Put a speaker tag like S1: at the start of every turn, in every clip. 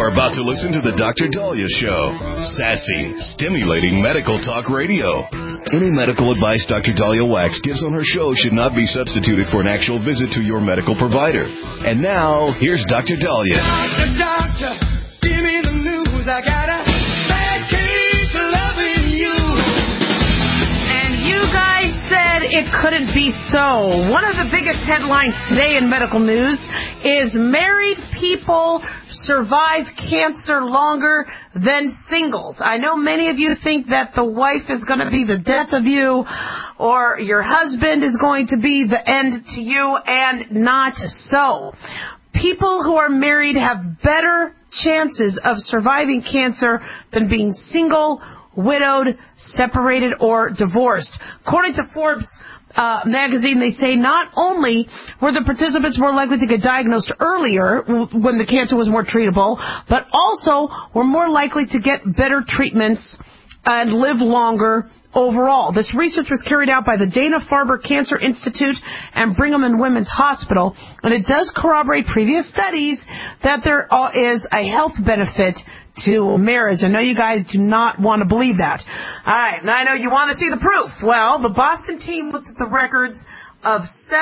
S1: You're about to listen to the Dr. Dahlia Show. Sassy, stimulating medical talk radio. Any medical advice Dr. Dahlia Wax gives on her show should not be substituted for an actual visit to your medical provider. And now, here's Dr. Dahlia.
S2: Doctor, give me the news. I got a bad case of loving you.
S3: And you guys said it couldn't be so. One of the biggest headlines today in medical news is married people survive cancer longer than singles. I know many of you think that the wife is going to be the death of you, or your husband is going to be the end to you, and not so. People who are married have better chances of surviving cancer than being single, widowed, separated, or divorced. According to Forbes magazine, they say not only were the participants more likely to get diagnosed earlier when the cancer was more treatable, but also were more likely to get better treatments and live longer overall. This research was carried out by the Dana-Farber Cancer Institute and Brigham and Women's Hospital, and it does corroborate previous studies that there is a health benefit to marriage. I know you guys do not want to believe that. All right, now I know you want to see the proof. Well, the Boston team looked at the records of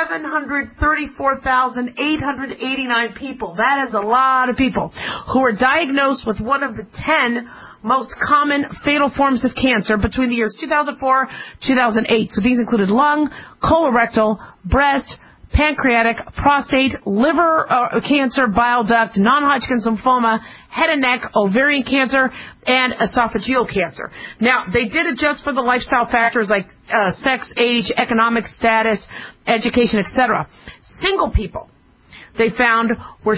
S3: 734,889 people. That is a lot of people who were diagnosed with one of the 10 most common fatal forms of cancer between the years 2004 2008. So these included lung, colorectal, breast, pancreatic, prostate, liver cancer, bile duct, non-Hodgkin's lymphoma, head and neck, ovarian cancer, and esophageal cancer. Now, they did adjust for the lifestyle factors like sex, age, economic status, education, etc. Single people, they found, were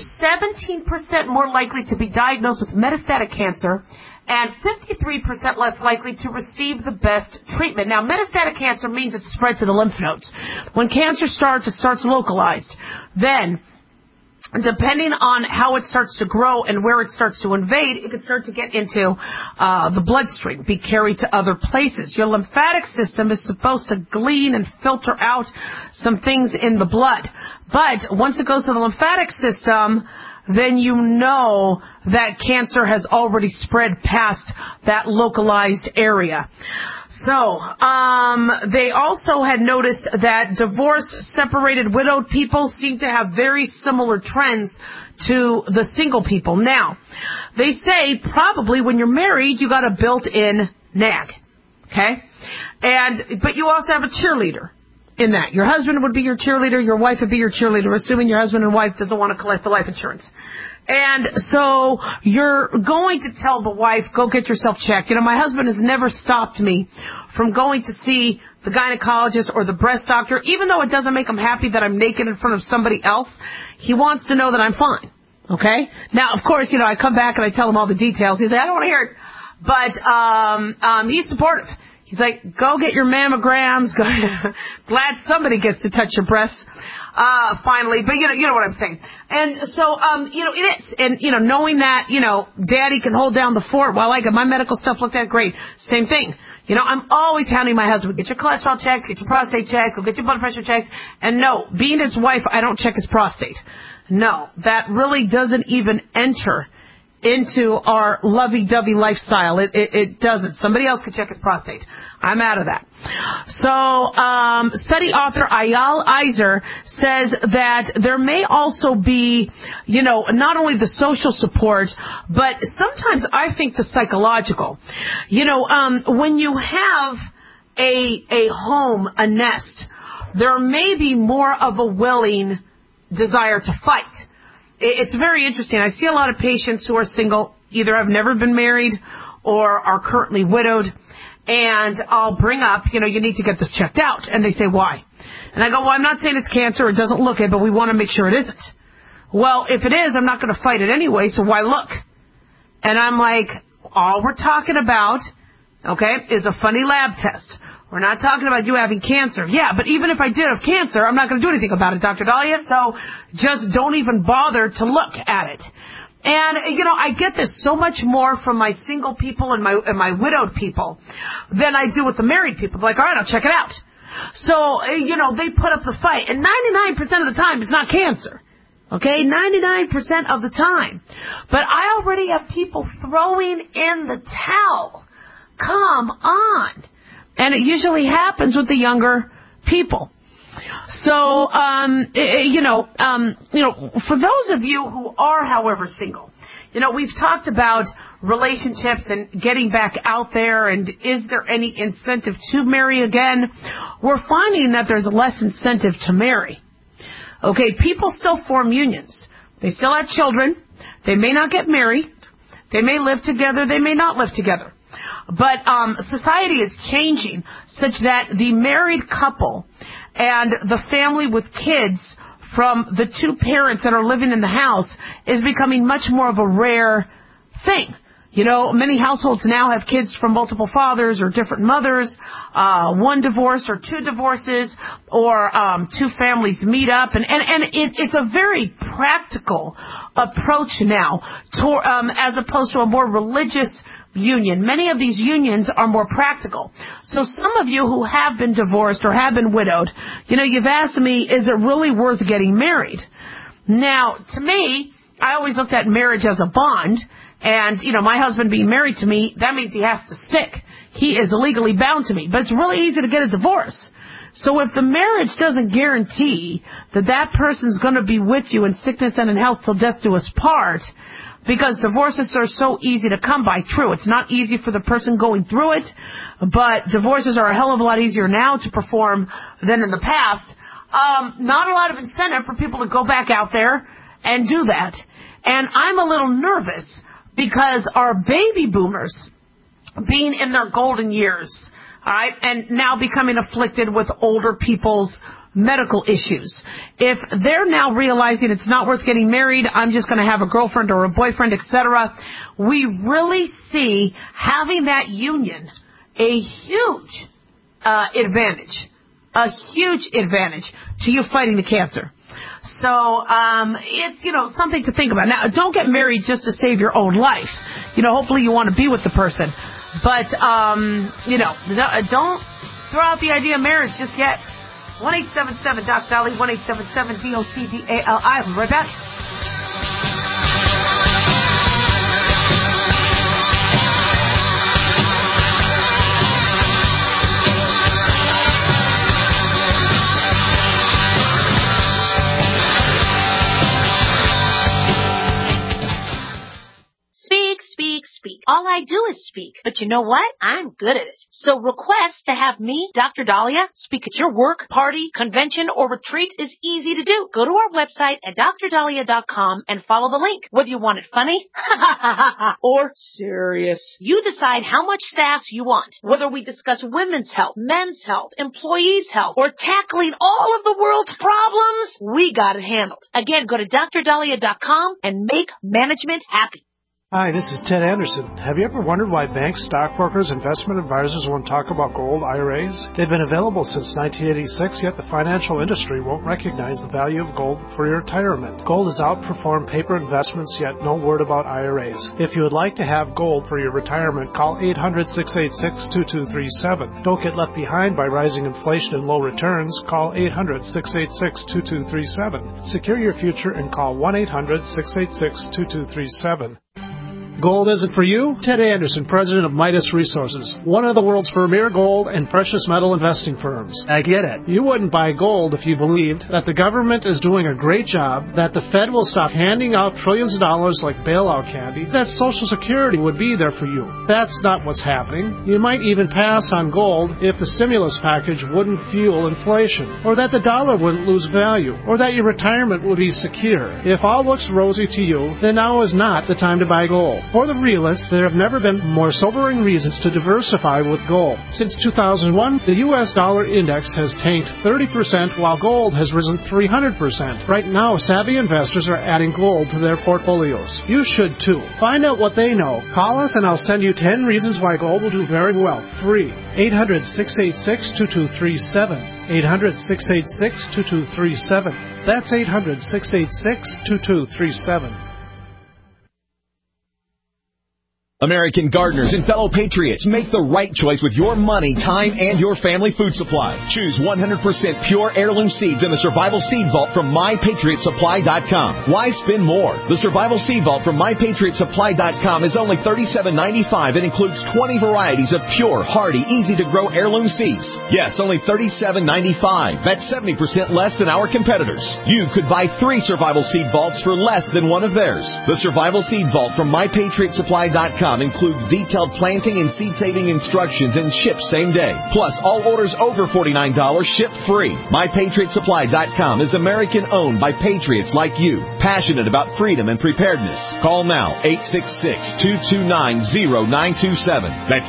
S3: 17% more likely to be diagnosed with metastatic cancer and 53% less likely to receive the best treatment. Now, metastatic cancer means it spreads to the lymph nodes. When cancer starts, it starts localized. Then, depending on how it starts to grow and where it starts to invade, it can start to get into the bloodstream, be carried to other places. Your lymphatic system is supposed to glean and filter out some things in the blood. But once it goes to the lymphatic system, then you know that cancer has already spread past that localized area. So, they also had noticed that divorced, separated, widowed people seem to have very similar trends to the single people. Now, they say probably when you're married, you got a built-in nag, okay? But you also have a cheerleader in that. Your husband would be your cheerleader, your wife would be your cheerleader, assuming your husband and wife doesn't want to collect the life insurance. And so you're going to tell the wife, go get yourself checked. You know, my husband has never stopped me from going to see the gynecologist or the breast doctor, even though it doesn't make him happy that I'm naked in front of somebody else. He wants to know that I'm fine. Okay? Now, of course, you know, I come back and I tell him all the details. He's like, I don't want to hear it. But he's supportive. He's like, go get your mammograms. Glad somebody gets to touch your breasts. Finally, but you know what I'm saying. And so, it is. And, knowing that, daddy can hold down the fort while I get my medical stuff looked at, great. Same thing. I'm always hounding my husband, get your cholesterol checked, get your prostate checked, go get your blood pressure checked. And no, being his wife, I don't check his prostate. No, that really doesn't even enter into our lovey-dovey lifestyle. It doesn't. Somebody else can check his prostate. I'm out of that. So, study author Ayal Iser says that there may also be, not only the social support, but sometimes I think the psychological. When you have a home, a nest, there may be more of a willing desire to fight. It's very interesting. I see a lot of patients who are single, either have never been married or are currently widowed, and I'll bring up, you need to get this checked out. And they say, why? And I go, well, I'm not saying it's cancer. It doesn't look it, but we want to make sure it isn't. Well, if it is, I'm not going to fight it anyway, so why look? And I'm like, all we're talking about, is a funny lab test. We're not talking about you having cancer. Yeah, but even if I did have cancer, I'm not going to do anything about it, Dr. Dahlia, so just don't even bother to look at it. And, I get this so much more from my single people and my widowed people than I do with the married people. They're like, all right, I'll check it out. So, they put up the fight. And 99% of the time, it's not cancer. Okay? 99% of the time. But I already already have people throwing in the towel. Come on. And it usually happens with the younger people. So, for those of you who are, however, single, we've talked about relationships and getting back out there, and is there any incentive to marry again? We're finding that there's less incentive to marry. Okay, people still form unions. They still have children. They may not get married. They may live together. They may not live together. But society is changing such that the married couple and the family with kids from the two parents that are living in the house is becoming much more of a rare thing. Many households now have kids from multiple fathers or different mothers, one divorce or two divorces, or two families meet up. And it's a very practical approach now, as opposed to a more religious union. Many of these unions are more practical. So some of you who have been divorced or have been widowed, you've asked me, is it really worth getting married? Now, to me, I always looked at marriage as a bond. And, my husband being married to me, that means he has to stick. He is legally bound to me. But it's really easy to get a divorce. So if the marriage doesn't guarantee that that person's going to be with you in sickness and in health till death do us part, because divorces are so easy to come by. True, it's not easy for the person going through it, but divorces are a hell of a lot easier now to perform than in the past. Not a lot of incentive for people to go back out there and do that. And I'm a little nervous because our baby boomers, being in their golden years, all right, and now becoming afflicted with older people's medical issues. If they're now realizing it's not worth getting married, I'm just going to have a girlfriend or a boyfriend, etc., we really see having that union a huge advantage to you fighting the cancer. So it's, something to think about. Now, don't get married just to save your own life. Hopefully you want to be with the person. But, don't throw out the idea of marriage just yet. 1-877-DOC-DOLLY, 1-877-DOCDALI. I'll be right back.
S4: Speak. All I do is speak. But you know what? I'm good at it. So request to have me, Dr. Dahlia, speak at your work, party, convention, or retreat is easy to do. Go to our website at drdahlia.com and follow the link. Whether you want it funny or serious, you decide how much sass you want. Whether we discuss women's health, men's health, employees' health, or tackling all of the world's problems, we got it handled. Again, go to drdahlia.com and make management happy.
S5: Hi, this is Ted Anderson. Have you ever wondered why banks, stockbrokers, investment advisors won't talk about gold IRAs? They've been available since 1986, yet the financial industry won't recognize the value of gold for your retirement. Gold has outperformed paper investments, yet no word about IRAs. If you would like to have gold for your retirement, call 800-686-2237. Don't get left behind by rising inflation and low returns. Call 800-686-2237. Secure your future and call 1-800-686-2237. Gold isn't for you? Ted Anderson, president of Midas Resources, one of the world's premier gold and precious metal investing firms. I get it. You wouldn't buy gold if you believed that the government is doing a great job, that the Fed will stop handing out trillions of dollars like bailout candy, that Social Security would be there for you. That's not what's happening. You might even pass on gold if the stimulus package wouldn't fuel inflation, or that the dollar wouldn't lose value, or that your retirement would be secure. If all looks rosy to you, then now is not the time to buy gold. For the realists, there have never been more sobering reasons to diversify with gold. Since 2001, the U.S. dollar index has tanked 30%, while gold has risen 300%. Right now, savvy investors are adding gold to their portfolios. You should too. Find out what they know. Call us and I'll send you 10 reasons why gold will do very well. Free. 800-686-2237. 800-686-2237. That's 800-686-2237.
S6: American gardeners and fellow patriots, make the right choice with your money, time, and your family food supply. Choose 100% pure heirloom seeds in the Survival Seed Vault from MyPatriotSupply.com. Why spend more? The Survival Seed Vault from MyPatriotSupply.com is only $37.95 and includes 20 varieties of pure, hardy, easy-to-grow heirloom seeds. Yes, only $37.95. That's 70% less than our competitors. You could buy 3 Survival Seed Vaults for less than one of theirs. The Survival Seed Vault from MyPatriotSupply.com includes detailed planting and seed-saving instructions and ships same day. Plus, all orders over $49 ship free. MyPatriotSupply.com is American-owned by patriots like you, passionate about freedom and preparedness. Call now, 866-229-0927. That's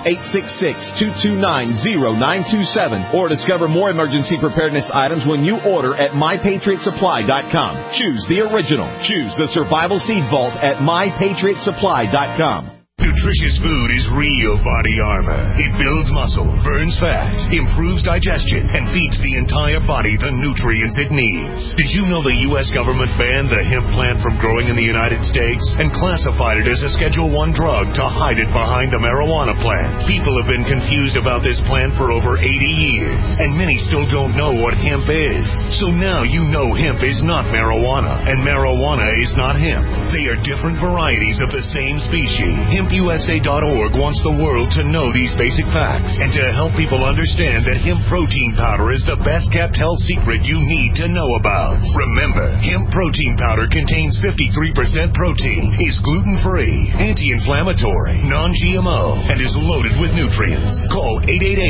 S6: 866-229-0927. Or discover more emergency preparedness items when you order at MyPatriotSupply.com. Choose the original. Choose the Survival Seed Vault at MyPatriotSupply.com.
S1: Nutritious food is real body armor. It builds muscle, burns fat, improves digestion, and feeds the entire body the nutrients it needs. Did you know the U.S. government banned the hemp plant from growing in the United States and classified it as a Schedule I drug to hide it behind a marijuana plant? People have been confused about this plant for over 80 years, and many still don't know what hemp is. So now you know hemp is not marijuana, and marijuana is not hemp. They are different varieties of the same species. HempUSA.org wants the world to know these basic facts and to help people understand that hemp protein powder is the best kept health secret you need to know about. Remember, hemp protein powder contains 53% protein, is gluten-free, anti-inflammatory, non-GMO, and is loaded with nutrients. Call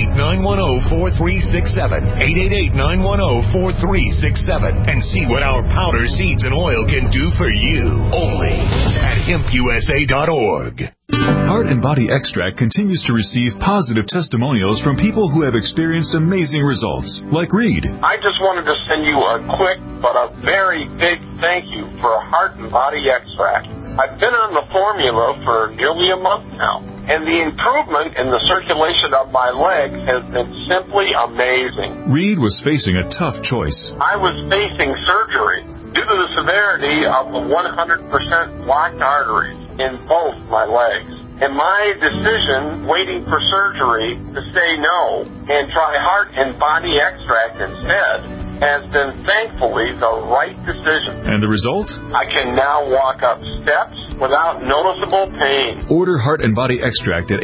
S1: 888-910-4367, 888-910-4367, and see what our powder, seeds, and oil can do for you. Only at HempUSA.org.
S7: Heart and Body Extract continues to receive positive testimonials from people who have experienced amazing results, like Reed.
S8: I just wanted to send you a quick but a very big thank you for Heart and Body Extract. I've been on the formula for nearly a month now, and the improvement in the circulation of my legs has been simply amazing.
S7: Reed was facing a tough choice.
S8: I was facing surgery due to the severity of the 100% blocked arteries in both my legs. And my decision, waiting for surgery, to say no and try Heart and Body Extract instead, has been thankfully the right decision.
S7: And the result?
S8: I can now walk up steps without noticeable pain.
S7: Order Heart and Body Extract at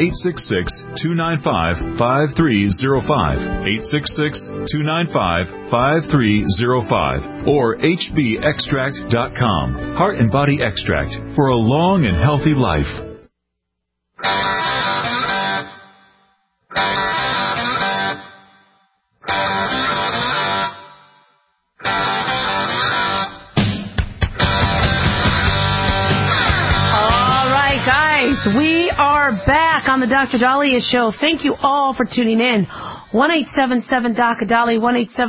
S7: 866-295-5305, 866-295-5305, or hbextract.com. Heart and Body Extract for a long and healthy life.
S3: We are back on the Dr. Dahlia Show. Thank you all for tuning in. 1-877-DOC-DALI,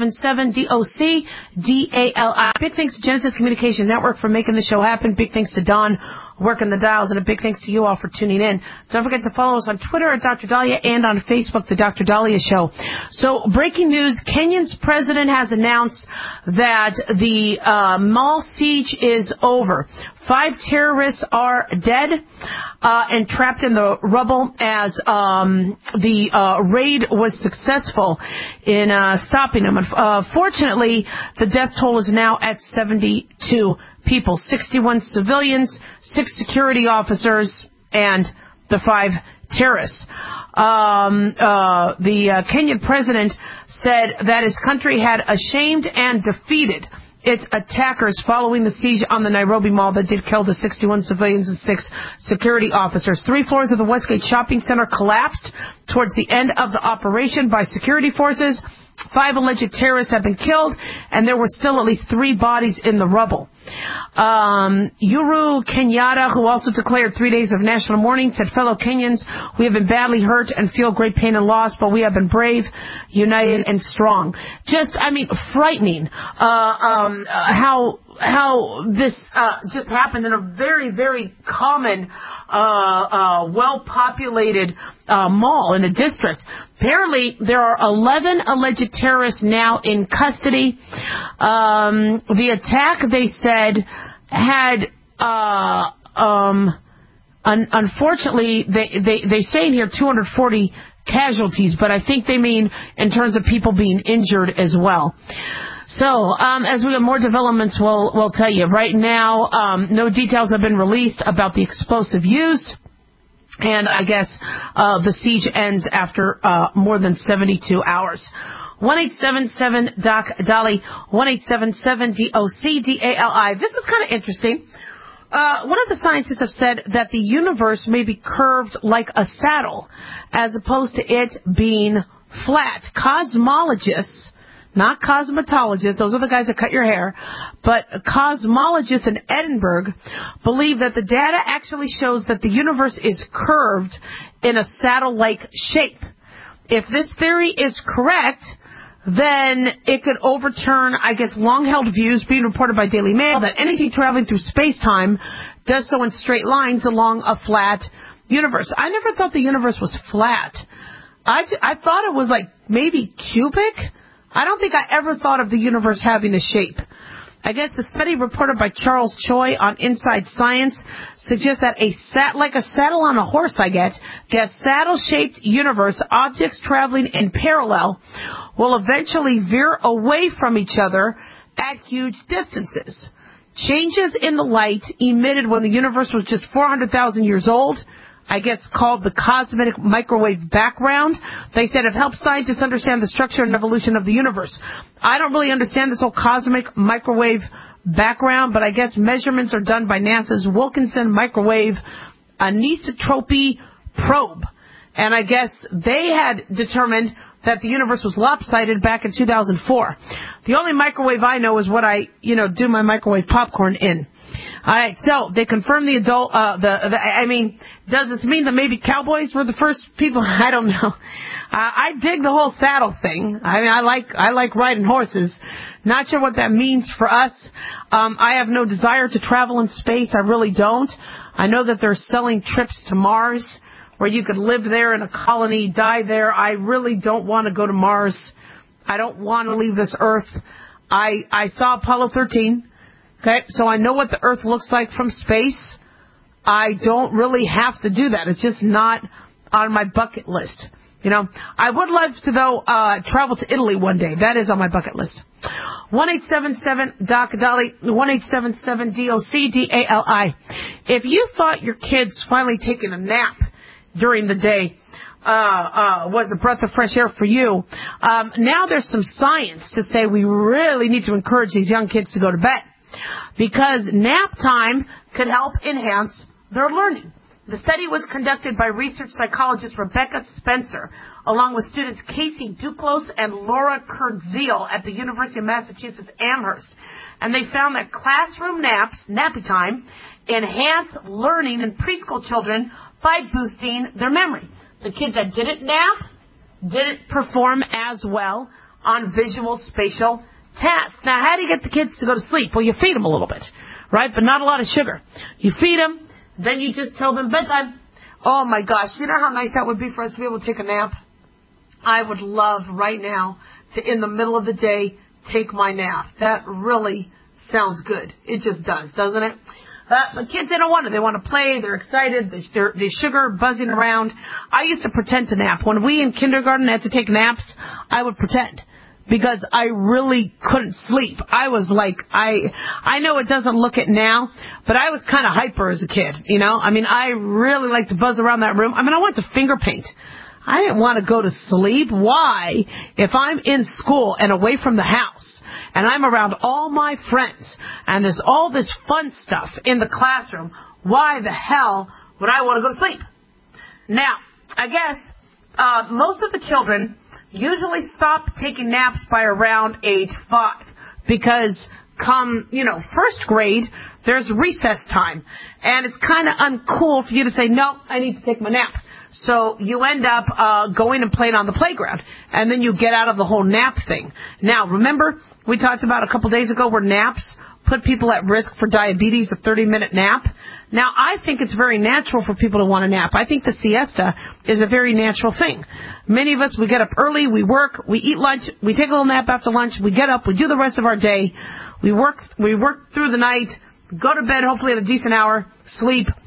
S3: 1-877-DOC-DALI. Big thanks to Genesis Communications Network for making the show happen. Big thanks to Don working the dials, and a big thanks to you all for tuning in. Don't forget to follow us on Twitter at Dr. Dahlia and on Facebook, The Dr. Dahlia Show. So, breaking news, Kenya's president has announced that the mall siege is over. 5 terrorists are dead and trapped in the rubble as the raid was successful in stopping them. Fortunately, the death toll is now at 72 people, 61 civilians, 6 security officers, and the 5 terrorists. The Kenyan president said that his country had ashamed and defeated its attackers following the siege on the Nairobi Mall that did kill the 61 civilians and 6 security officers. 3 floors of the Westgate Shopping Center collapsed towards the end of the operation by security forces. 5 alleged terrorists have been killed, and there were still at least 3 bodies in the rubble. Uhuru Kenyatta, who also declared 3 days of national mourning, said, "Fellow Kenyans, we have been badly hurt and feel great pain and loss, but we have been brave, united, and strong." Just, frightening how this just happened in a very, very common, well-populated mall in a district. Apparently, there are 11 alleged terrorists now in custody. The attack, they said, had Unfortunately, they say in here 240 casualties, but I think they mean in terms of people being injured as well. So, as we have more developments, we'll tell you. Right now, no details have been released about the explosive used. And I guess the siege ends after more than 72 hours. 1-877-DOC-DALI, 1-877-DOC-DALI. This is kind of interesting. One of the scientists have said that the universe may be curved like a saddle, as opposed to it being flat. Cosmologists, not cosmetologists, those are the guys that cut your hair, but cosmologists in Edinburgh believe that the data actually shows that the universe is curved in a saddle-like shape. If this theory is correct, then it could overturn, I guess, long-held views being reported by Daily Mail that anything traveling through space-time does so in straight lines along a flat universe. I never thought the universe was flat. I thought it was like maybe cubic. I don't think I ever thought of the universe having a shape. I guess the study reported by Charles Choi on Inside Science suggests that like a saddle on a horse, saddle-shaped universe, objects traveling in parallel will eventually veer away from each other at huge distances. Changes in the light emitted when the universe was just 400,000 years old, I guess called the cosmic microwave background, they said have helped scientists understand the structure and evolution of the universe. I don't really understand this whole cosmic microwave background, but I guess measurements are done by NASA's Wilkinson Microwave Anisotropy Probe. And I guess they had determined that the universe was lopsided back in 2004. The only microwave I know is what I, do my microwave popcorn in. All right, so they confirmed the adult, does this mean that maybe cowboys were the first people? I don't know. I dig the whole saddle thing. I like riding horses. Not sure what that means for us. I have no desire to travel in space. I really don't. I know that they're selling trips to Mars where you could live there in a colony, die there. I really don't want to go to Mars. I don't want to leave this Earth. I saw Apollo 13. Okay, so I know what the Earth looks like from space. I don't really have to do that. It's just not on my bucket list. I would love to, though, travel to Italy one day. That is on my bucket list. 1-877-DOC-DALI, 1-877-DOC-DALI. If you thought your kids finally taking a nap during the day was a breath of fresh air for you, now there's some science to say we really need to encourage these young kids to go to bed, because nap time could help enhance their learning. The study was conducted by research psychologist Rebecca Spencer, along with students Casey Duclos and Laura Kurtziel at the University of Massachusetts Amherst. And they found that classroom nappy time, enhance learning in preschool children by boosting their memory. The kids that didn't nap didn't perform as well on visual spatial tasks. Now, how do you get the kids to go to sleep? Well, you feed them a little bit, right? But not a lot of sugar. You feed them, then you just tell them bedtime. Oh, my gosh. You know how nice that would be for us to be able to take a nap? I would love right now to, in the middle of the day, take my nap. That really sounds good. It just does, doesn't it? But kids, they don't want it. They want to play. They're excited. They're sugar buzzing around. I used to pretend to nap. When we in kindergarten had to take naps, I would pretend, because I really couldn't sleep. I was like, I know it doesn't look it now, but I was kind of hyper as a kid, I really liked to buzz around that room. I wanted to finger paint. I didn't want to go to sleep. Why? If I'm in school and away from the house, and I'm around all my friends, and there's all this fun stuff in the classroom, why the hell would I want to go to sleep? Now, I guess most of the children usually stop taking naps by around age 5, because come, first grade, there's recess time, and it's kind of uncool for you to say, no, I need to take my nap. So you end up going and playing on the playground, and then you get out of the whole nap thing. Now, remember, we talked about a couple days ago where naps put people at risk for diabetes, a 30-minute nap. Now, I think it's very natural for people to want to nap. I think the siesta is a very natural thing. Many of us, we get up early, we work, we eat lunch, we take a little nap after lunch, we get up, we do the rest of our day, we work through the night, go to bed hopefully at a decent hour, sleep,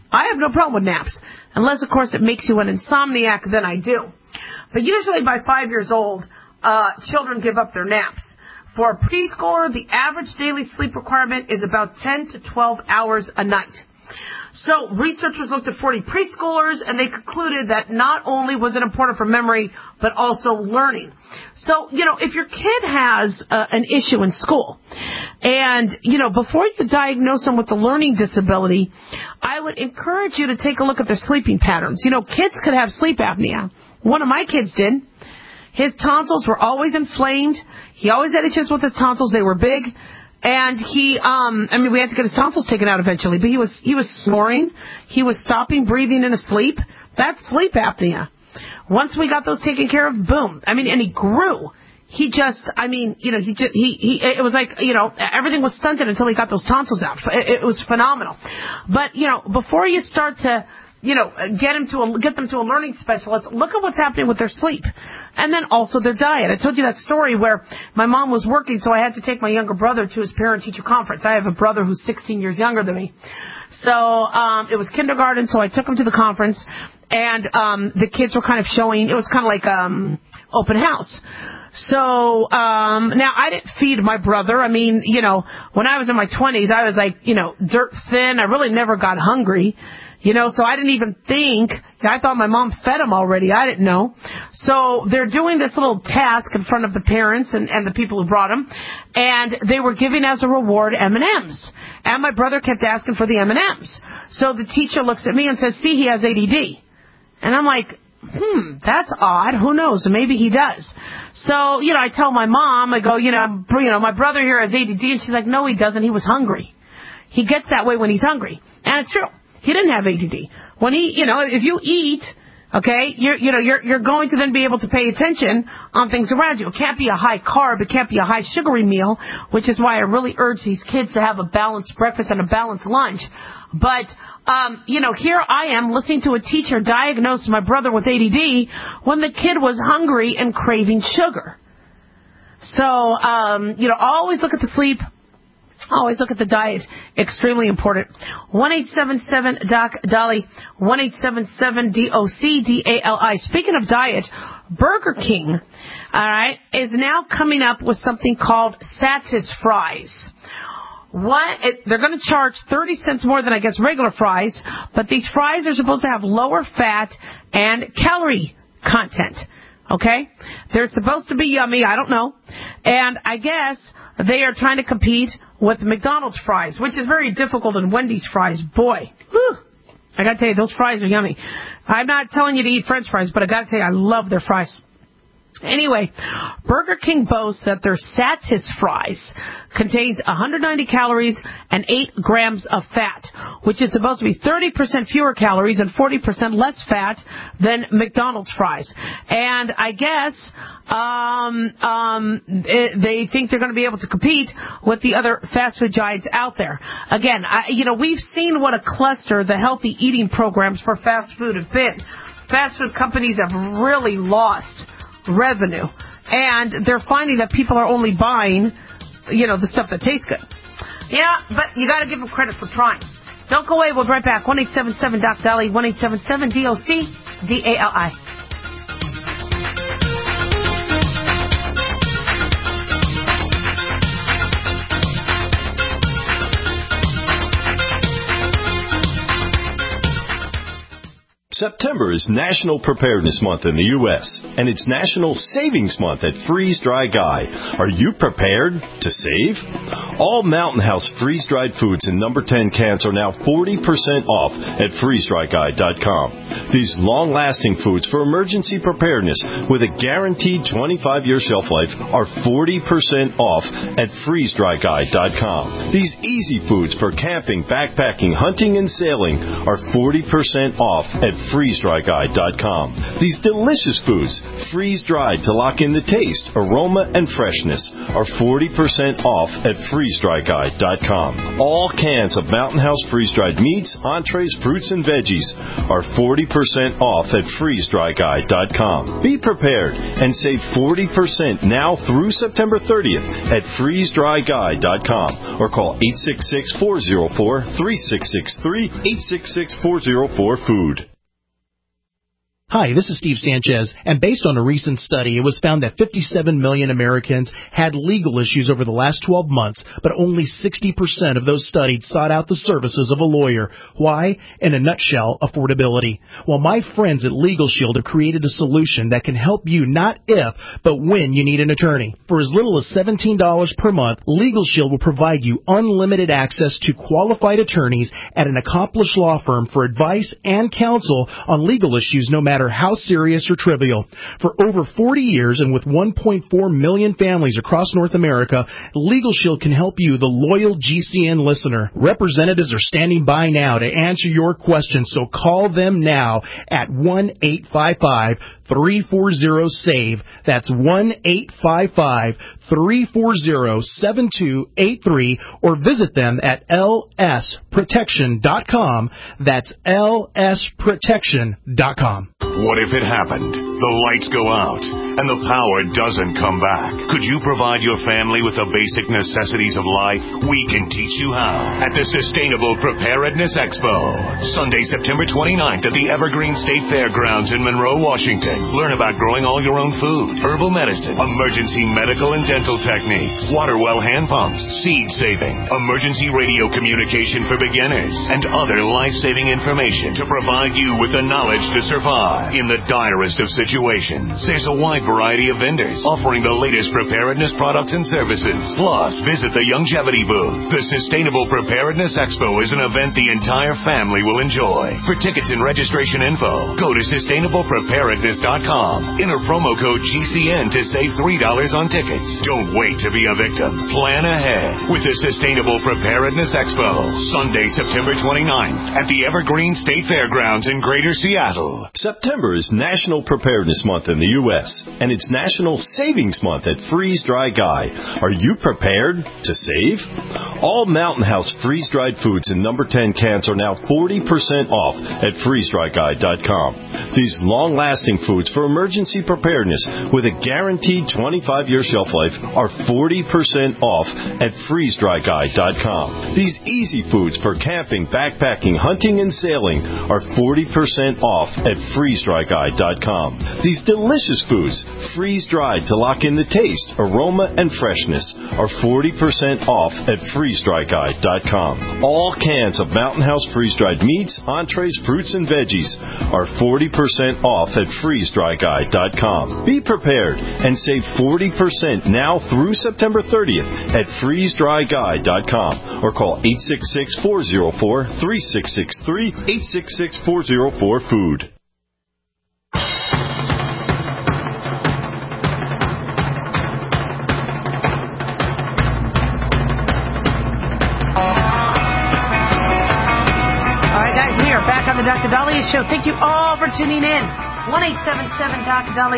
S3: I have no problem with naps. Unless, of course, it makes you an insomniac, then I do. But usually by 5 years old, children give up their naps. For a preschooler, the average daily sleep requirement is about 10 to 12 hours a night. So researchers looked at 40 preschoolers, and they concluded that not only was it important for memory, but also learning. So, if your kid has an issue in school, and, before you diagnose them with a learning disability, I would encourage you to take a look at their sleeping patterns. Kids could have sleep apnea. One of my kids did. His tonsils were always inflamed. He always had issues with his tonsils. They were big. And we had to get his tonsils taken out eventually, but he was snoring. He was stopping breathing in his sleep. That's sleep apnea. Once we got those taken care of, boom. And he grew. It was like, everything was stunted until he got those tonsils out. It was phenomenal. But, before you start to, get them to a learning specialist, look at what's happening with their sleep. And then also their diet. I told you that story where my mom was working, so I had to take my younger brother to his parent-teacher conference. I have a brother who's 16 years younger than me. So it was kindergarten, so I took him to the conference, and the kids were kind of showing, it was kind of like open house. So now I didn't feed my brother. When I was in my 20s, I was like, dirt thin. I really never got hungry. So I didn't even think. I thought my mom fed him already. I didn't know. So they're doing this little task in front of the parents and the people who brought him, and they were giving as a reward M&Ms. And my brother kept asking for the M&Ms. So the teacher looks at me and says, see, he has ADD. And I'm like, that's odd. Who knows? Maybe he does. So, I tell my mom, I go, my brother here has ADD. And she's like, no, he doesn't. He was hungry. He gets that way when he's hungry. And it's true. He didn't have ADD. When if you eat, okay, you're going to then be able to pay attention on things around you. It can't be a high carb. It can't be a high sugary meal, which is why I really urge these kids to have a balanced breakfast and a balanced lunch. But, here I am listening to a teacher diagnose my brother with ADD when the kid was hungry and craving sugar. So, always look at the sleep. Always look at the diet. Extremely important. 1-877-DOC-DALI. 1-877-DOC-DALI. Speaking of diet, Burger King, is now coming up with something called Satis Fries. They're going to charge 30 cents more than, I guess, regular fries, but these fries are supposed to have lower fat and calorie content. Okay? They're supposed to be yummy. I don't know. And I guess they are trying to compete with McDonald's fries, which is very difficult, and Wendy's fries. Boy, whew, I got to tell you, those fries are yummy. I'm not telling you to eat French fries, but I got to tell you, I love their fries. Anyway, Burger King boasts that their Satis Fries contains 190 calories and 8 grams of fat, which is supposed to be 30% fewer calories and 40% less fat than McDonald's fries. And I guess they think they're going to be able to compete with the other fast food giants out there. Again, we've seen what a cluster the healthy eating programs for fast food have been. Fast food companies have really lost revenue, and they're finding that people are only buying, the stuff that tastes good. Yeah, but you got to give them credit for trying. Don't go away. We'll be right back. 1-877-DOC-DALI. 1-877-DOC-DALI.
S9: September is National Preparedness Month in the U.S., and it's National Savings Month at Freeze Dry Guy. Are you prepared to save? All Mountain House freeze-dried foods in number 10 cans are now 40% off at freezedryguy.com. These long-lasting foods for emergency preparedness with a guaranteed 25-year shelf life are 40% off at freezedryguy.com. These easy foods for camping, backpacking, hunting, and sailing are 40% off at freezedryguy.com. These delicious foods, freeze-dried to lock in the taste, aroma, and freshness, are 40% off at freezedryguy.com. All cans of Mountain House freeze-dried meats, entrees, fruits, and veggies are 40% off at freezedryguy.com. Be prepared and save 40% now through September 30th at freezedryguy.com or call 866-404-3663, 866-404-FOOD.
S10: Hi, this is Steve Sanchez, and based on a recent study, it was found that 57 million Americans had legal issues over the last 12 months, but only 60% of those studied sought out the services of a lawyer. Why? In a nutshell, affordability. Well, my friends at Legal Shield have created a solution that can help you not if, but when you need an attorney. For as little as $17 per month, Legal Shield will provide you unlimited access to qualified attorneys at an accomplished law firm for advice and counsel on legal issues, no matter how serious or trivial. For over 40 years and with 1.4 million families across North America, Legal Shield can help you, the loyal GCN listener. Representatives are standing by now to answer your questions, so call them now at 1-855-340-SAVE. That's 1-855-340-7283, or visit them at lsprotection.com. That's lsprotection.com.
S11: What if it happened? The lights go out and the power doesn't come back. Could you provide your family with the basic necessities of life? We can teach you how at the Sustainable Preparedness Expo, Sunday, September 29th at the Evergreen State Fairgrounds in Monroe, Washington. Learn about growing all your own food, herbal medicine, emergency medical and dental techniques, water well hand pumps, seed saving, emergency radio communication for beginners, and other life-saving information to provide you with the knowledge to survive in the direst of situations. There's a wide variety of vendors offering the latest preparedness products and services. Plus, visit the Longevity booth. The Sustainable Preparedness Expo is an event the entire family will enjoy. For tickets and registration info, go to sustainablepreparedness.com. Enter promo code GCN to save $3 on tickets. Don't wait to be a victim. Plan ahead with the Sustainable Preparedness Expo, Sunday, September 29th at the Evergreen State Fairgrounds in Greater Seattle.
S9: September is National Preparedness Month in the U.S., and it's National Savings Month at Freeze Dry Guy. Are you prepared to save? All Mountain House freeze-dried foods in number 10 cans are now 40% off at freezedryguy.com. These long-lasting foods for emergency preparedness with a guaranteed 25-year shelf life are 40% off at freezedryguy.com. These easy foods for camping, backpacking, hunting, and sailing are 40% off at freezedryguy.com. These delicious foods, freeze-dried to lock in the taste, aroma, and freshness, are 40% off at freezedryguy.com. All cans of Mountain House freeze-dried meats, entrees, fruits, and veggies are 40% off at freezedryguy.com. Be prepared and save 40% now through September 30th at freezedryguy.com or call 866-404-3663, 866-404-FOOD.
S3: On the Dr. Dahlia Show. Thank you all for tuning in. 1-877-Dr. Dali,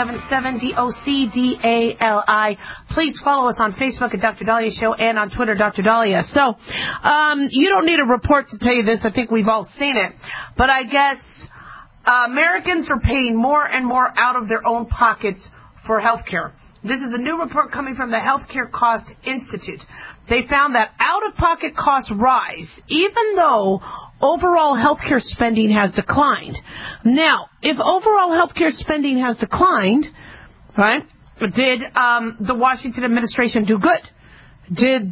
S3: 1-877-DOCDALI. Please follow us on Facebook at Dr. Dahlia Show and on Twitter, Dr. Dahlia. So, you don't need a report to tell you this. I think we've all seen it. But I guess Americans are paying more and more out of their own pockets for health care. This is a new report coming from the Healthcare Cost Institute. They found that out-of-pocket costs rise, even though overall healthcare spending has declined. Now, if overall healthcare spending has declined, right, did the Washington administration do good? Did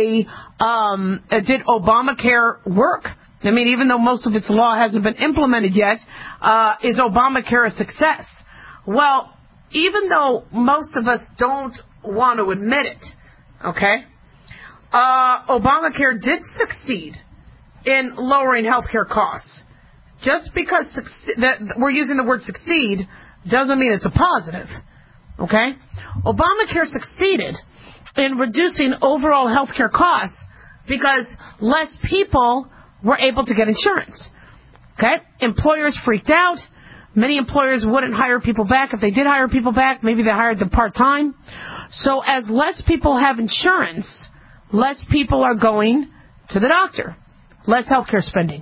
S3: Obamacare work? I mean, even though most of its law hasn't been implemented yet, is Obamacare a success? Well, even though most of us don't want to admit it, okay, Obamacare did succeed in lowering healthcare costs. Just because we're using the word succeed doesn't mean it's a positive, okay? Obamacare succeeded in reducing overall healthcare costs because less people were able to get insurance. Okay? Employers freaked out. Many employers wouldn't hire people back. If they did hire people back, maybe they hired them part-time. So as less people have insurance, less people are going to the doctor. Less healthcare spending.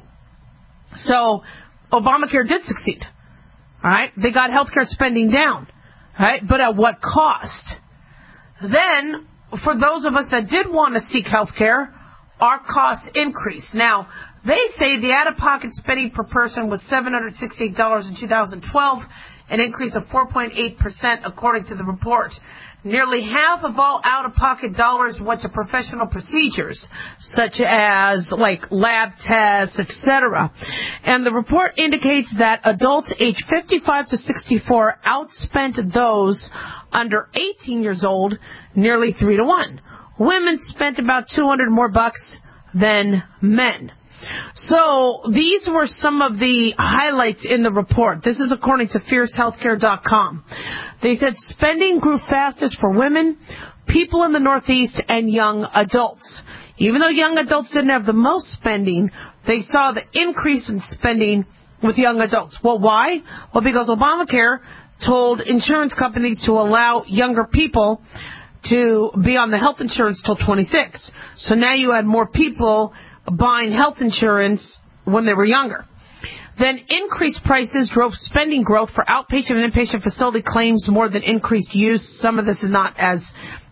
S3: So Obamacare did succeed. All right? They got healthcare spending down. All right? But at what cost? Then, for those of us that did want to seek healthcare, our costs increased. Now, they say the out-of-pocket spending per person was $768 in 2012, an increase of 4.8% according to the report. Nearly half of all out-of-pocket dollars went to professional procedures, such as like lab tests, etc. And the report indicates that adults aged 55 to 64 outspent those under 18 years old nearly 3 to 1. Women spent about $200 more bucks than men. So these were some of the highlights in the report. This is according to FierceHealthcare.com. They said spending grew fastest for women, people in the Northeast, and young adults. Even though young adults didn't have the most spending, they saw the increase in spending with young adults. Well, why? Well, because Obamacare told insurance companies to allow younger people to be on the health insurance till 26. So now you had more people buying health insurance when they were younger. Then increased prices drove spending growth for outpatient and inpatient facility claims more than increased use. Some of this is not as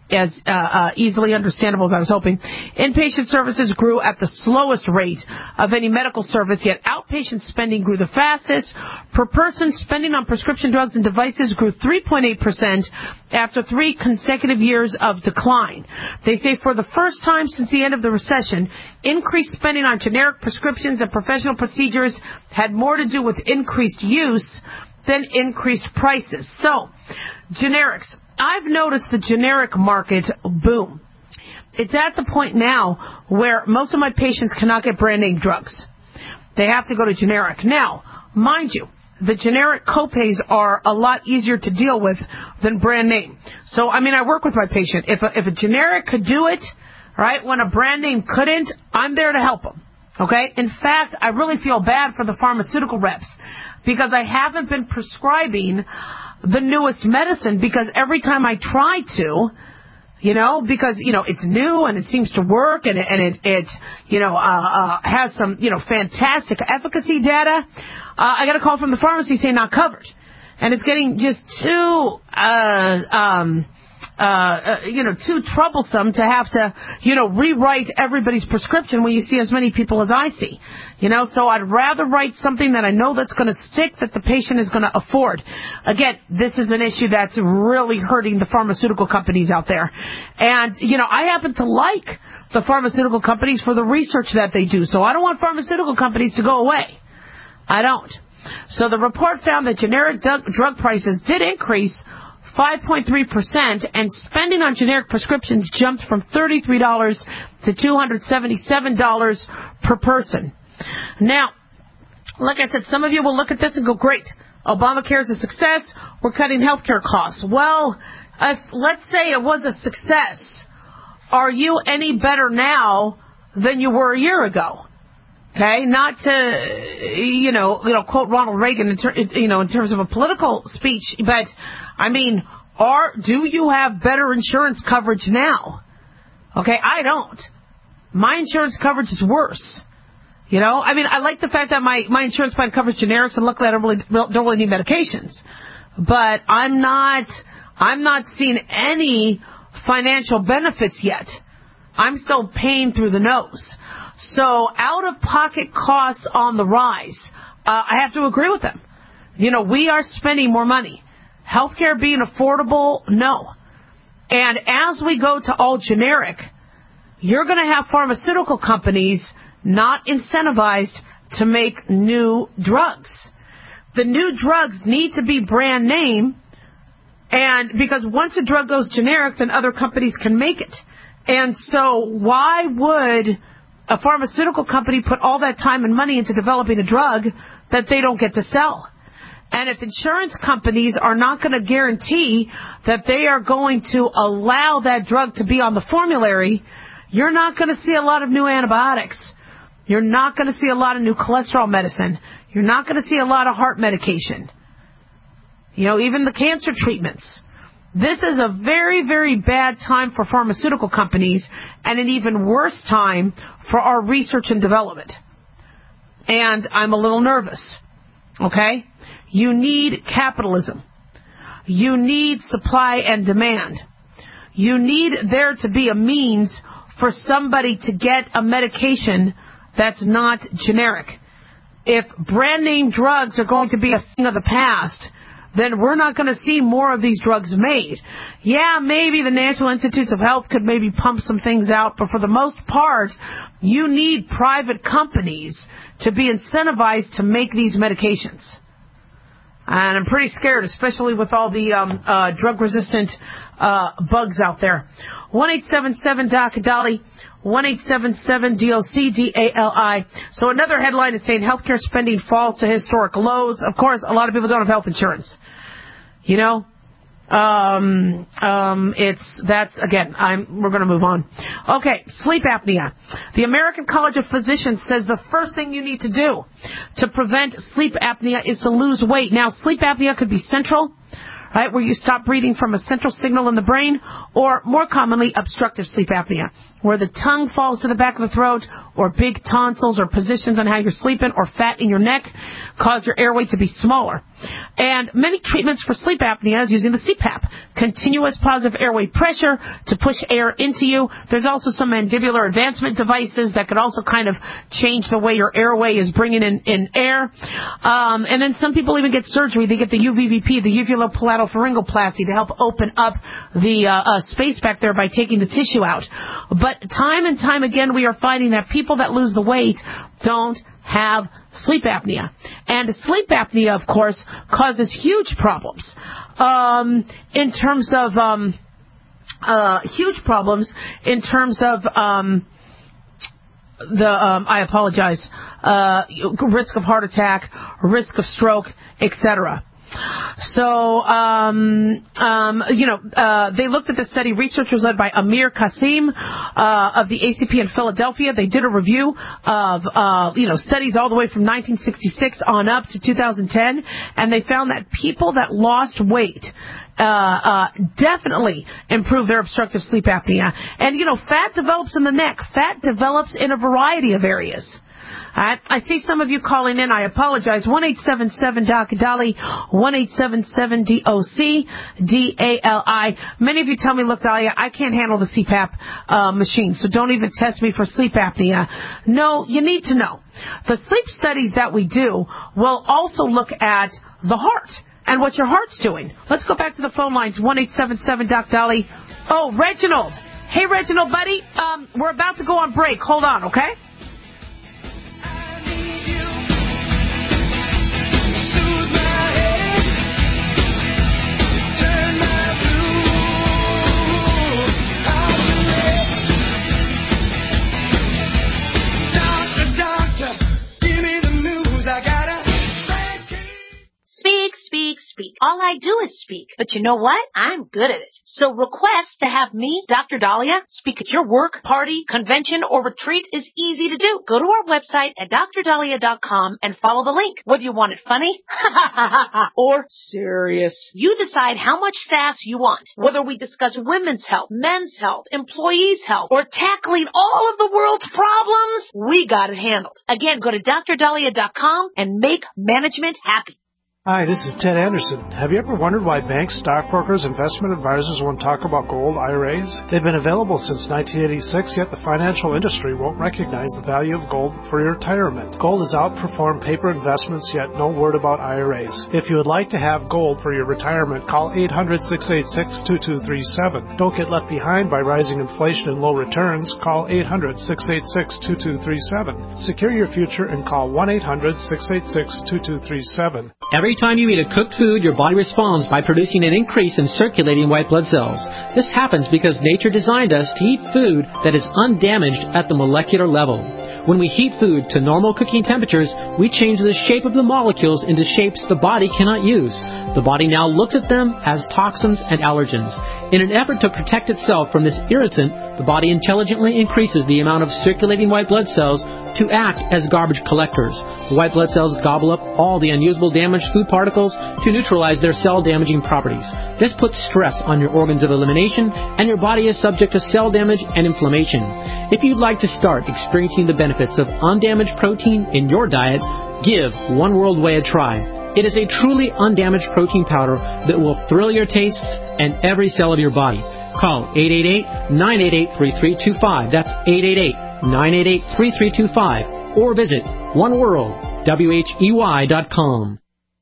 S3: easily understandable as I was hoping. Inpatient services grew at the slowest rate of any medical service, yet outpatient spending grew the fastest. Per person, spending on prescription drugs and devices grew 3.8% after 3 consecutive years of decline. They say for the first time since the end of the recession, increased spending on generic prescriptions and professional procedures had more to do with increased use than increased prices. So, generics. I've noticed the generic market boom. It's at the point now where most of my patients cannot get brand name drugs. They have to go to generic. Now, mind you, the generic copays are a lot easier to deal with than brand name. So, I work with my patient. If a generic could do it, right, when a brand name couldn't, I'm there to help them. Okay? In fact, I really feel bad for the pharmaceutical reps because I haven't been prescribing the newest medicine because every time I try to, because, it's new and it seems to work and it has some, fantastic efficacy data, I got a call from the pharmacy saying not covered. And it's getting just too troublesome to have to, rewrite everybody's prescription when you see as many people as I see. So I'd rather write something that I know that's going to stick, that the patient is going to afford. Again, this is an issue that's really hurting the pharmaceutical companies out there. And, I happen to like the pharmaceutical companies for the research that they do. So I don't want pharmaceutical companies to go away. I don't. So the report found that generic drug prices did increase 5.3%, and spending on generic prescriptions jumped from $33 to $277 per person. Now, like I said, some of you will look at this and go, great, Obamacare is a success, we're cutting healthcare costs. Well, let's say it was a success. Are you any better now than you were a year ago? Okay, not to, quote Ronald Reagan in terms of a political speech, but, do you have better insurance coverage now? Okay, I don't. My insurance coverage is worse. I like the fact that my insurance plan covers generics, and luckily I don't really need medications. But I'm not seeing any financial benefits yet. I'm still paying through the nose. So out-of-pocket costs on the rise. I have to agree with them. We are spending more money. Healthcare being affordable, no. And as we go to all generic, you're going to have pharmaceutical companies not incentivized to make new drugs. The new drugs need to be brand name, and because once a drug goes generic, then other companies can make it. And so why would a pharmaceutical company put all that time and money into developing a drug that they don't get to sell? And if insurance companies are not going to guarantee that they are going to allow that drug to be on the formulary, you're not going to see a lot of new antibiotics. You're not going to see a lot of new cholesterol medicine. You're not going to see a lot of heart medication. Even the cancer treatments. This is a very, very bad time for pharmaceutical companies and an even worse time for our research and development. And I'm a little nervous. Okay? You need capitalism. You need supply and demand. You need there to be a means for somebody to get a medication that's not generic. If brand name drugs are going to be a thing of the past, then we're not going to see more of these drugs made. Yeah, maybe the National Institutes of Health could maybe pump some things out, but for the most part, you need private companies to be incentivized to make these medications. And I'm pretty scared, especially with all the drug-resistant bugs out there. 1-877-DOC-DOLLY, 1-877-DOC-DALI. So another headline is saying healthcare spending falls to historic lows. Of course, a lot of people don't have health insurance. We're going to move on. Okay, sleep apnea. The American College of Physicians says the first thing you need to do to prevent sleep apnea is to lose weight. Now, sleep apnea could be central, right, where you stop breathing from a central signal in the brain, or more commonly, obstructive sleep apnea, where the tongue falls to the back of the throat, or big tonsils or positions on how you're sleeping, or fat in your neck cause your airway to be smaller. And many treatments for sleep apnea is using the CPAP, continuous positive airway pressure to push air into you. There's also some mandibular advancement devices that could also kind of change the way your airway is bringing in air. And then some people even get surgery. They get the UVVP, the uvulopalatal-pharyngoplasty, to help open up the space back there by taking the tissue out. But time and time again, we are finding that people that lose the weight don't have sleep apnea. And sleep apnea, of course, causes huge problems in terms of risk of heart attack, risk of stroke, etc. So, they looked at this study. Researchers led by Amir Qasim of the ACP in Philadelphia. They did a review of, studies all the way from 1966 on up to 2010, and they found that people that lost weight definitely improve their obstructive sleep apnea. And, fat develops in the neck. Fat develops in a variety of areas. I see some of you calling in. I apologize. 1-877-DOC-DOLLY, 1-877-DOC-DALI. Many of you tell me, look, Dahlia, I can't handle the CPAP machine, so don't even test me for sleep apnea. No, you need to know. The sleep studies that we do will also look at the heart and what your heart's doing. Let's go back to the phone lines, 1-877-DOC-DOLLY. Oh, Reginald. Hey, Reginald, buddy. We're about to go on break. Hold on, okay?
S4: Speak. All I do is speak. But you know what? I'm good at it. So request to have me, Dr. Dahlia, speak at your work, party, convention, or retreat is easy to do. Go to our website at drdahlia.com and follow the link. Whether you want it funny or serious, you decide how much sass you want. Whether we discuss women's health, men's health, employees' health, or tackling all of the world's problems, we got it handled. Again, go to drdahlia.com and make management happy.
S5: Hi, this is Ted Anderson. Have you ever wondered why banks, stockbrokers, investment advisors won't talk about gold IRAs? They've been available since 1986, yet the financial industry won't recognize the value of gold for your retirement. Gold has outperformed paper investments, yet no word about IRAs. If you would like to have gold for your retirement, call 800-686-2237. Don't get left behind by rising inflation and low returns. Call 800-686-2237. Secure your future and call 1-800-686-2237.
S12: Every time you eat a cooked food, your body responds by producing an increase in circulating white blood cells. This happens because nature designed us to eat food that is undamaged at the molecular level. When we heat food to normal cooking temperatures, we change the shape of the molecules into shapes the body cannot use. The body now looks at them as toxins and allergens. In an effort to protect itself from this irritant, the body intelligently increases the amount of circulating white blood cells to act as garbage collectors. The white blood cells gobble up all the unusable damaged food particles to neutralize their cell-damaging properties. This puts stress on your organs of elimination, and your body is subject to cell damage and inflammation. If you'd like to start experiencing the benefits of undamaged protein in your diet, give One World Whey a try. It is a truly undamaged protein powder that will thrill your tastes and every cell of your body. Call 888-988-3325. That's 888-988-3325. Or visit oneworldwhey.com.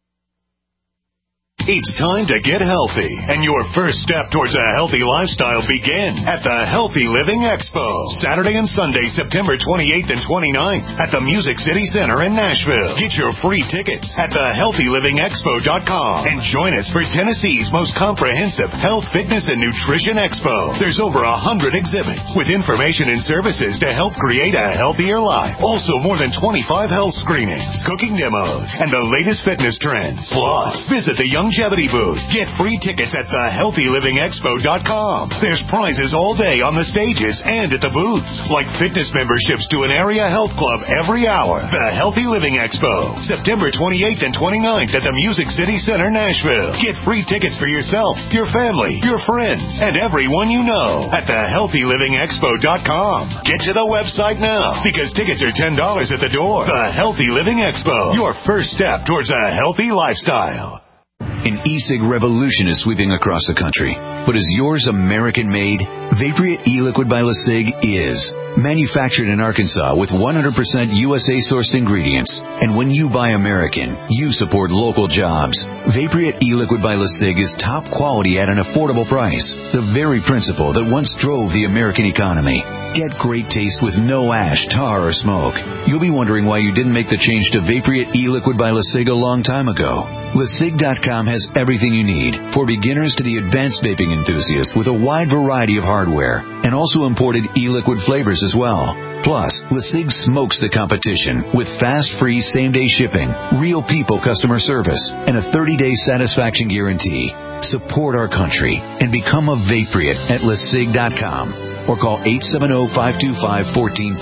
S11: It's time to get healthy, and your first step towards a healthy lifestyle begin at the Healthy Living Expo, Saturday and Sunday, September 28th and 29th at the Music City Center in Nashville. Get your free tickets at thehealthylivingexpo.com and join us for Tennessee's most comprehensive health, fitness, and nutrition expo. There's over 100 exhibits with information and services to help create a healthier life. Also, more than 25 health screenings, cooking demos, and the latest fitness trends. Plus, visit the Longevity booth. Get free tickets at thehealthylivingexpo.com. There's prizes all day on the stages and at the booths, like fitness memberships to an area health club every hour. The Healthy Living Expo, September 28th and 29th at the Music City Center, Nashville. Get free tickets for yourself, your family, your friends, and everyone you know at thehealthylivingexpo.com. Get to the website now because tickets are $10 at the door. The Healthy Living Expo, your first step towards a healthy lifestyle.
S13: An e-cig revolution is sweeping across the country. But is yours American-made? Vaporeate e-liquid by LeSig is. Manufactured in Arkansas with 100% USA-sourced ingredients. And when you buy American, you support local jobs. Vaporeate e-liquid by LeSig is top quality at an affordable price. The very principle that once drove the American economy. Get great taste with no ash, tar, or smoke. You'll be wondering why you didn't make the change to Vaporeate e-liquid by LeSig a long time ago. LeSig.com has everything you need, for beginners to the advanced vaping enthusiast, with a wide variety of hardware, and also imported e-liquid flavors as well. Plus, LeSig smokes the competition with fast, free, same-day shipping, real people customer service, and a 30-day satisfaction guarantee. Support our country and become a Vaporeate at LeSig.com. Or call 870-525-1440.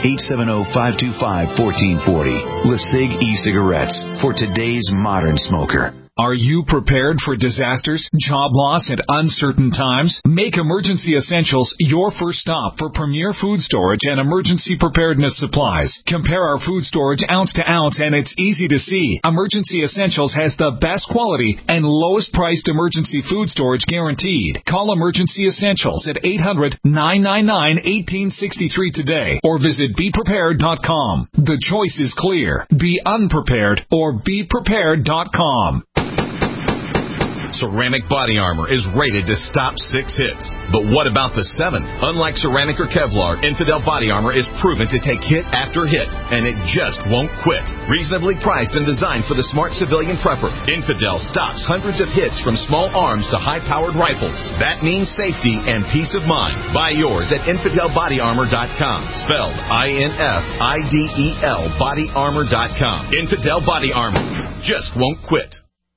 S13: 870-525-1440. LeSig e-cigarettes for today's modern smoker.
S14: Are you prepared for disasters, job loss, and uncertain times? Make Emergency Essentials your first stop for premier food storage and emergency preparedness supplies. Compare our food storage ounce to ounce, and it's easy to see. Emergency Essentials has the best quality and lowest priced emergency food storage guaranteed. Call Emergency Essentials at 800-999-1863 today or visit BePrepared.com. The choice is clear. Be unprepared or BePrepared.com.
S15: Ceramic Body Armor is rated to stop 6 hits. But what about the 7th? Unlike ceramic or Kevlar, Infidel Body Armor is proven to take hit after hit, and it just won't quit. Reasonably priced and designed for the smart civilian prepper, Infidel stops hundreds of hits from small arms to high-powered rifles. That means safety and peace of mind. Buy yours at InfidelBodyArmor.com. Spelled INFIDEL BodyArmor.com. Infidel Body Armor just won't quit.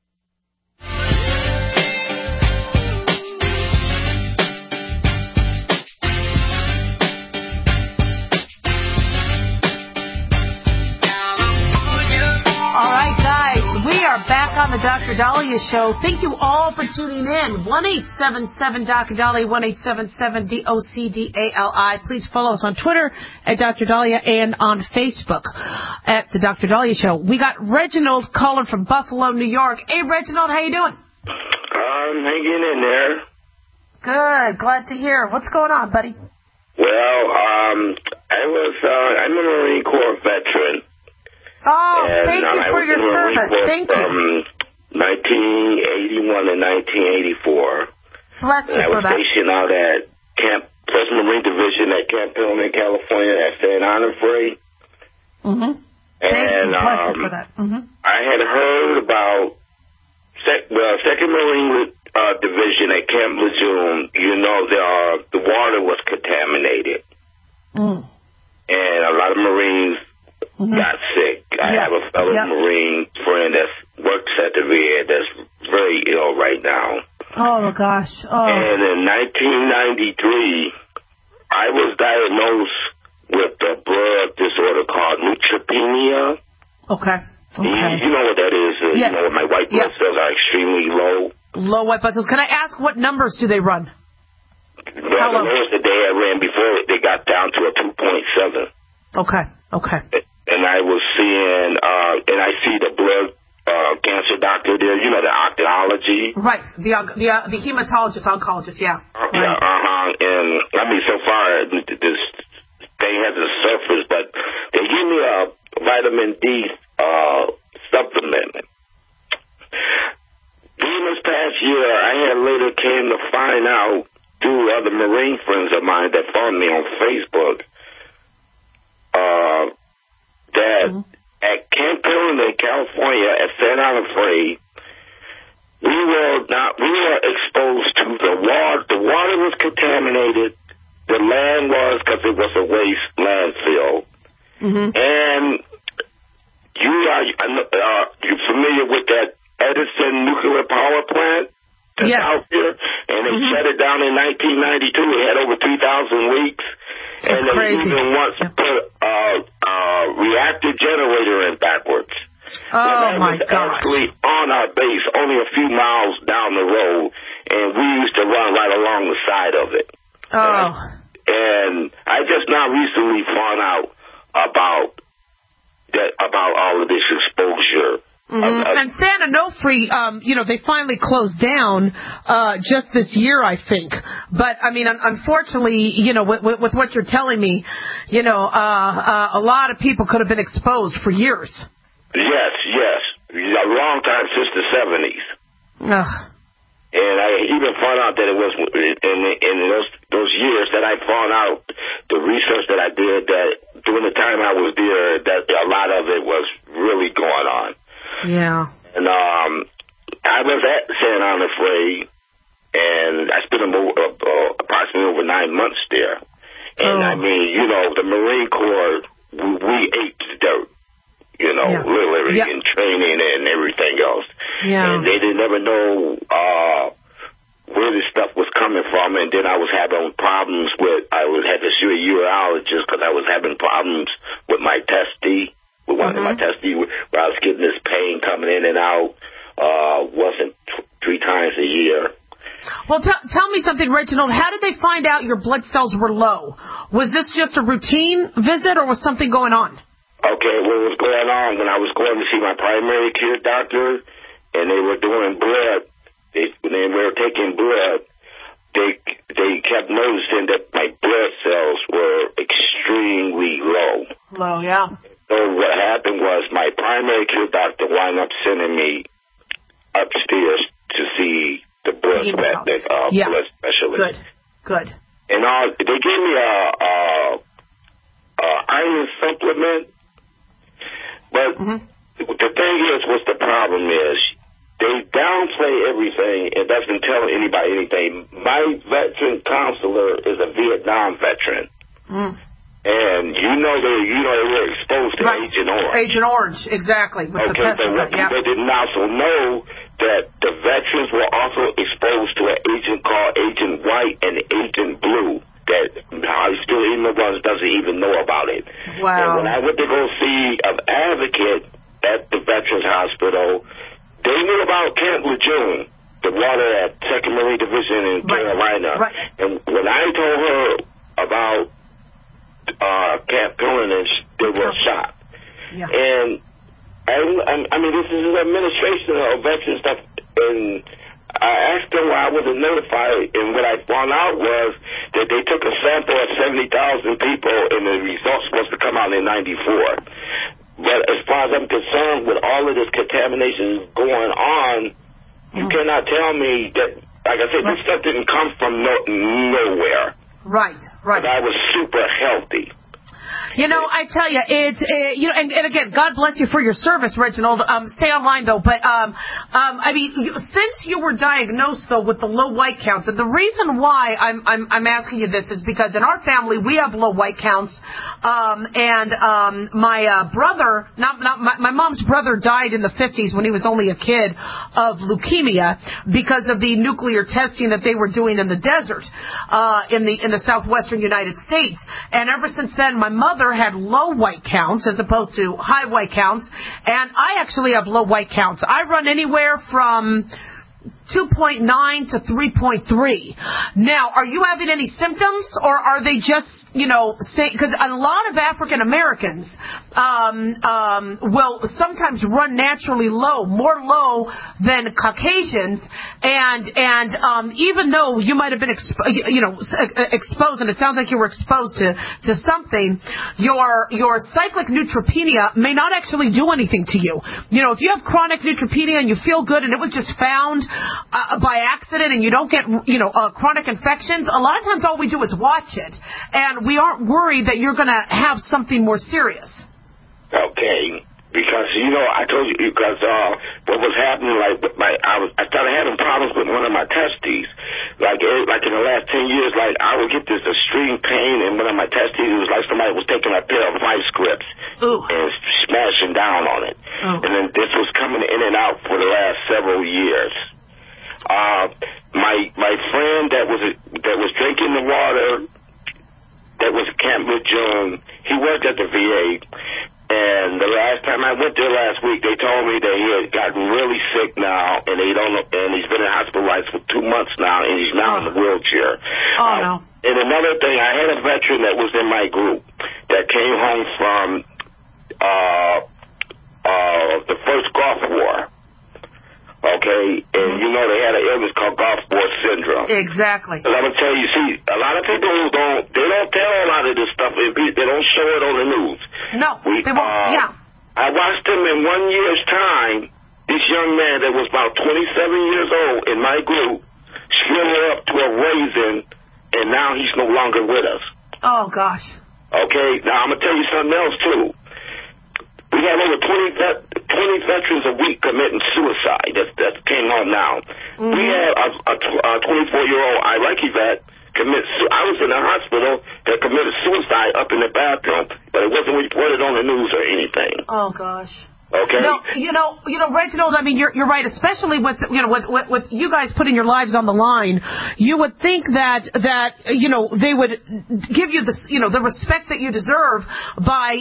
S3: Back on the Dr. Dahlia Show. Thank you all for tuning in. 1-877 Dr. Dahlia, 1-877-DOCDALI. Please follow us on Twitter at Dr. Dahlia and on Facebook at the Dr. Dahlia Show. We got Reginald calling from Buffalo, New York. Hey, Reginald, how you doing?
S16: I'm hanging in there.
S3: Good. Glad to hear. What's going on, buddy?
S16: Well, I'm a Marine Corps veteran.
S3: Oh, thank you for your service. Thank you.
S16: From 1981 to 1984.
S3: Bless you for that.
S16: I was stationed out at Camp 1st Marine Division at Camp Pilgrim, California, at San Onofre.
S3: Mm-hmm.
S16: And
S3: bless you for that. Mm-hmm.
S16: I had heard about 2nd Marine Division at Camp Lejeune. You know, the water was contaminated. And a lot of Marines got sick. I have a fellow Marine friend that works at the VA that's very ill right now.
S3: Oh, gosh. Oh.
S16: And in 1993, I was diagnosed with a blood disorder called neutropenia.
S3: Okay.
S16: You know what that is.
S3: Yes.
S16: You know, my white blood cells are extremely low.
S3: Low white blood cells. Can I ask what numbers do they run?
S16: Well, the lowest that they had ran before, they got down to a 2.7.
S3: Okay.
S16: And I was seeing, and I see the blood cancer doctor there, you know, the oncology.
S3: Right. The hematologist, oncologist, yeah.
S16: And, I mean, so far, this thing hasn't surfaced, but they give me a vitamin D supplement. During this past year, I had later came to find out through other Marine friends of mine that found me on Facebook that at Camp Pendleton in California at San Onofre, we were exposed to the water. The water was contaminated. The land was, because it was a waste landfill. And you're familiar with that Edison nuclear power plant that's out there? And they shut it down in 1992. It had over 3,000 leaks.
S3: That's
S16: and they
S3: crazy.
S16: even once put a reactor generator in backwards.
S3: Oh, my gosh.
S16: Actually on our base, only a few miles down the road, and we used to run right along the side of it.
S3: Oh.
S16: And I just now recently found out about all of this exposure.
S3: And San Onofre, they finally closed down just this year, I think. But, I mean, unfortunately, with what you're telling me, a lot of people could have been exposed for years.
S16: Yes. A long time, since the 70s. And I even found out that it was in those years that I found out the research that I did, that during the time I was there, that a lot of it was really going on.
S3: Yeah.
S16: And I was at San Onofre, and I spent approximately over 9 months there. And I mean, the Marine Corps, we ate the dirt. Literally, in training and everything else. And they didn't never know where this stuff was coming from. And then I was having problems had to see a urologist because I was having problems with my testes, with one of my testes, where I was getting this pain coming in and out, wasn't 3 times a year.
S3: Well, tell me something, Reginald. How did they find out your blood cells were low? Was this just a routine visit, or was something going on?
S16: Okay, what was going on when I was going to see my primary care doctor, and they were doing blood, when they were taking blood, they kept noticing that my blood cells were extremely low.
S3: Low, yeah.
S16: So what happened was my primary care doctor wound up sending me upstairs to see the blood specialist.
S3: Good.
S16: And they gave me a iron supplement. But the thing is, what's the problem is, they downplay everything and doesn't tell anybody anything. My veteran counselor is a Vietnam veteran. And they were exposed to Agent Orange.
S3: Agent Orange, exactly. With the pesticide,
S16: people didn't also know that the veterans were also exposed to an agent called Agent White and Agent Blue. That still even the ones doesn't even know about it.
S3: Wow.
S16: And when I went to go see an advocate at the Veterans Hospital, they knew about Camp Lejeune, the water at 2nd Marine Division in Carolina. And when I told her about Camp Pendleton, they were shocked. And I mean, this is an administration of veteran stuff, and I asked them why I wasn't notified, and what I found out was that they took a sample of 70,000 people, and the results supposed to come out in 94. But as far as I'm concerned, with all of this contamination going on, you cannot tell me that, like I said, this stuff didn't come from nowhere.
S3: Right.
S16: I was super healthy.
S3: You know, I tell you, and again, God bless you for your service, Reginald. Stay online though, but I mean, since you were diagnosed though with the low white counts, and the reason why I'm asking you this is because in our family we have low white counts, and my brother, my mom's brother died in the 50s when he was only a kid of leukemia because of the nuclear testing that they were doing in the desert in the southwestern United States. And ever since then, my mother had low white counts as opposed to high white counts, and I actually have low white counts. I run anywhere from 2.9 to 3.3. Now, are you having any symptoms, or are they just, because a lot of African Americans will sometimes run naturally low, more low than Caucasians, and even though you might have been exposed, and it sounds like you were exposed to something, your cyclic neutropenia may not actually do anything to you. If you have chronic neutropenia and you feel good and it was just found by accident and you don't get chronic infections, a lot of times all we do is watch it, and we aren't worried that you're going to have something more serious.
S16: Okay, because I told you, because what was happening, I started having problems with one of my testes. Like in the last 10 years, I would get this extreme pain in one of my testes. It was like somebody was taking a pair of vice grips and smashing down on it. And then this was coming in and out for the last several years. My friend that was drinking the water that was at Camp Lejeune, he worked at the VA, and the last time I went there last week, they told me that he had gotten really sick now, and he's been hospitalized for 2 months now, and he's now in the wheelchair.
S3: Oh no!
S16: And another thing, I had a veteran that was in my group that came home from the first Gulf War. Okay, and they had an illness called Gulf War syndrome.
S3: Exactly.
S16: And I'm gonna tell you, see, a lot of people don't tell a lot of this stuff. They don't show it on the news.
S3: No, they won't. Yeah.
S16: I watched him in 1 year's time. This young man that was about 27 years old in my group shriveled up to a raisin, and now he's no longer with us.
S3: Oh gosh.
S16: Okay, now I'm gonna tell you something else too. We have over 20 veterans a week committing suicide that came home now. Mm-hmm. We had a 24-year-old Iraqi vet I was in the hospital that committed suicide up in the bathroom, but it wasn't reported on the news or anything.
S3: Oh, gosh.
S16: Okay.
S3: No, Reginald, I mean, you're right, especially with you guys putting your lives on the line. You would think that they would give you the respect that you deserve by,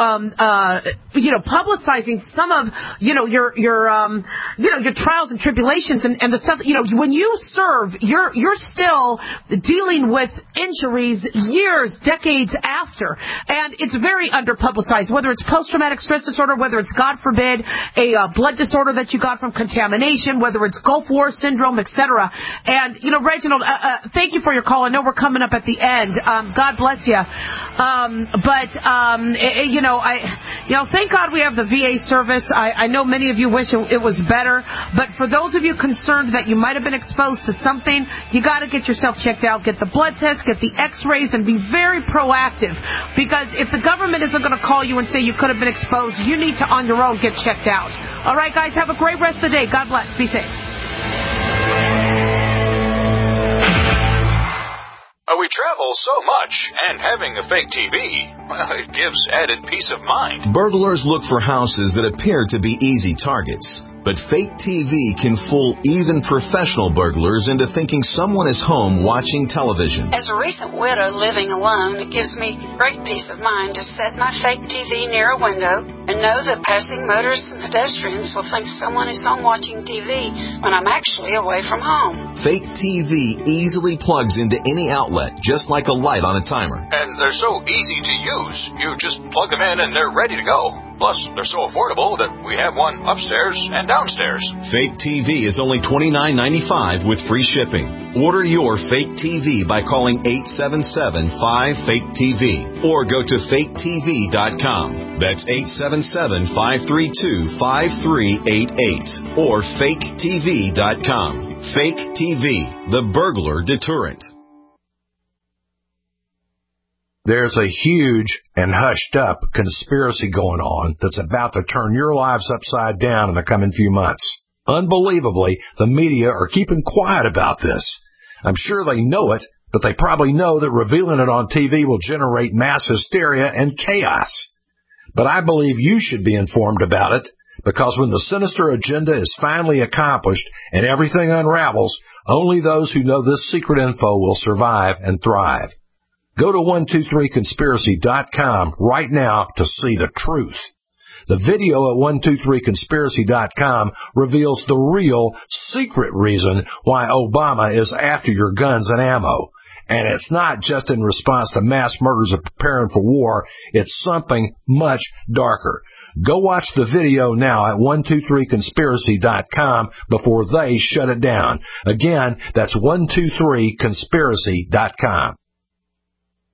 S3: publicizing some of, your trials and tribulations and the stuff, when you serve, you're still dealing with injuries years, decades after. And it's very underpublicized, whether it's post-traumatic stress disorder, whether it's, God forbid, a blood disorder that you got from contamination, whether it's Gulf War syndrome, etc. And, Reginald, thank you for your call. I know we're coming up at the end. God bless you. Thank God we have the VA service. I know many of you wish it was better, but for those of you concerned that you might have been exposed to something, you got to get yourself checked out, get the blood test, get the x-rays, and be very proactive, because if the government isn't going to call you and say you could have been exposed, you need to, on your own, get checked out. All right, guys, have a great rest of the day. God bless. Be safe.
S17: We travel so much, and having a fake TV, well, it gives added peace of mind.
S6: Burglars look for houses that appear to be easy targets. But fake TV can fool even professional burglars into thinking someone is home watching television.
S18: As a recent widow living alone, it gives me great peace of mind to set my fake TV near a window and know that passing motorists and pedestrians will think someone is home watching TV when I'm actually away from home.
S6: Fake TV easily plugs into any outlet, just like a light on a timer.
S17: And they're so easy to use. You just plug them in and they're ready to go. Plus, they're so affordable that we have one upstairs and downstairs.
S6: Fake TV is only $29.95 with free shipping. Order your fake TV by calling 877-5FAKE-TV or go to faketv.com. That's 877-532-5388 or faketv.com. Fake TV, the burglar deterrent.
S19: There's a huge and hushed-up conspiracy going on that's about to turn your lives upside down in the coming few months. Unbelievably, the media are keeping quiet about this. I'm sure they know it, but they probably know that revealing it on TV will generate mass hysteria and chaos. But I believe you should be informed about it, because when the sinister agenda is finally accomplished and everything unravels, only those who know this secret info will survive and thrive. Go to 123conspiracy.com right now to see the truth. The video at 123conspiracy.com reveals the real, secret reason why Obama is after your guns and ammo. And it's not just in response to mass murders of preparing for war. It's something much darker. Go watch the video now at 123conspiracy.com before they shut it down. Again, that's 123conspiracy.com.